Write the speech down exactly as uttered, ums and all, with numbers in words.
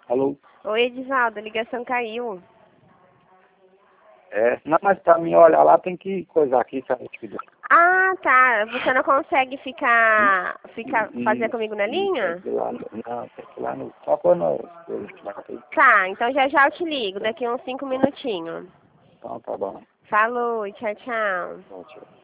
Alô? Oi, Edivaldo, a ligação caiu. É, não, mas pra mim olhar lá tem que coisar aqui, sabe? Ah, tá. Você não consegue ficar, ficar Hum, fazer hum, comigo na hum, Tem linha? que ir lá, no- não, tem que ir lá no... Só quando as coisas que vai ter. Tá, então já já eu te ligo, daqui uns cinco minutinhos. Então tá bom. Falou, tchau, tchau. Tchau, tchau.